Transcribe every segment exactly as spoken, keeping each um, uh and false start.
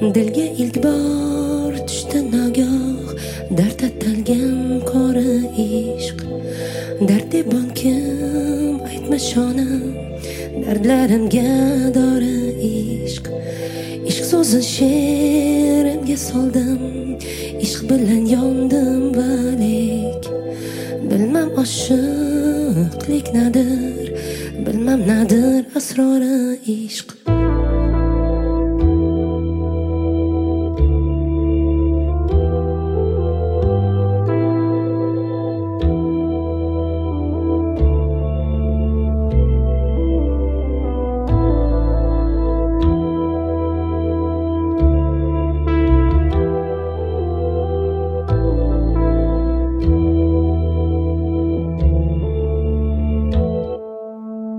Dilga ilk bor tushdi nagoh dard atalgan qora ishq. Dard deb kim aytma shonim, dardlarimga dori ishq. Ishq so'zin she'rimga soldim, ishq bilan yondim valik. Bilmam oshiqlik nadir, bilmam nadir asrori ishq.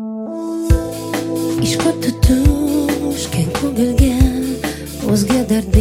Ishqqa tutishgan ko'ngilga o'zga dard